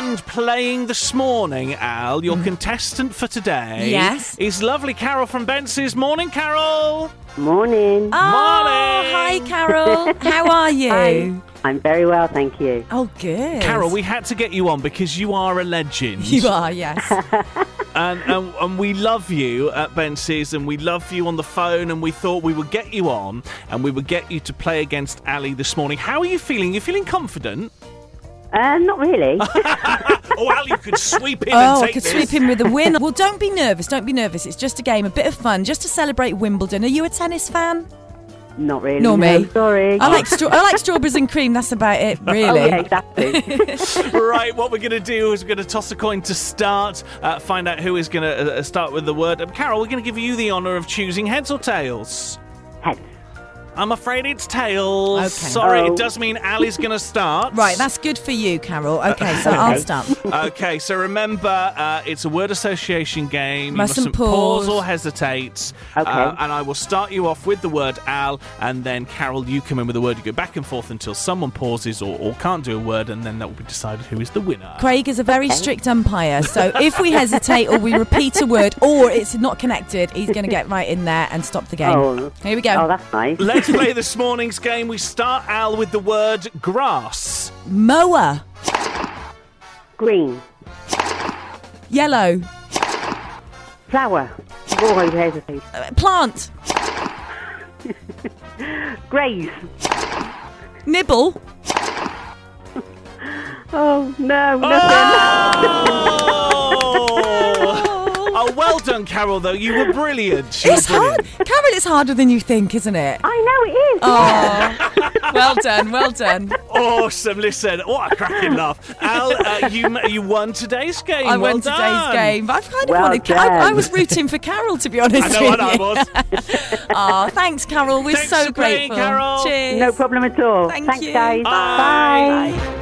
And playing this morning, Al, your contestant for today is lovely Carol from Bence's. Morning, Carol. Morning. Morning. Hi, Carol. How are you? Hi. I'm very well, thank you. Oh, good. Carol, we had to get you on because you are a legend. You are, yes. And we love you at Bence's, and we love you on the phone, and we thought we would get you on and we would get you to play against Ali this morning. How are you feeling? You feeling confident? Not really. Oh, Al, you could sweep in and take I could this. sweep in with a win. Well, don't be nervous. Don't be nervous. It's just a game, a bit of fun, just to celebrate Wimbledon. Are you a tennis fan? Not really. Nor me. No, sorry. I like strawberries and cream. That's about it, really. Oh, yeah, exactly. Right, what we're going to do is we're going to toss a coin to start, find out who is going to start with the word. Carol, we're going to give you the honour of choosing heads or tails. Heads. I'm afraid it's tails. Okay. Sorry, Oh. it does mean Ali's going to start. Right, that's good for you, Carol. Okay, so I'll start. Okay, so remember, it's a word association game. Mustn't you mustn't pause pause or hesitate. Okay. And I will start you off with the word Al, and then Carol, you come in with the word. You go back and forth until someone pauses or can't do a word, and then that will be decided who is the winner. Craig is a very strict umpire, so if we hesitate or we repeat a word or it's not connected, he's going to get right in there and stop the game. Oh. Here we go. Oh, that's nice. Let's play this morning's game. We start, Al, with the word grass. Mower. Green. Yellow. Flower. Oh, I hesitate. Plant. Graze. Nibble. Oh, no, nothing. Oh, well done, Carol, though. You were brilliant. It's hard. Carol, it's harder than you think, isn't it? I know it is. Oh, well done, well done. Awesome. Listen, what a cracking laugh. Al, you won today's game. I well won done. today's game. I've kind of Well wanted. done. I was rooting for Carol, to be honest. I know, with I you. was. Oh, thanks, Carol. We're Thanks so for playing, grateful. Carol. Cheers. No problem at all. Thank Thanks, you. guys. Bye. Bye. Bye.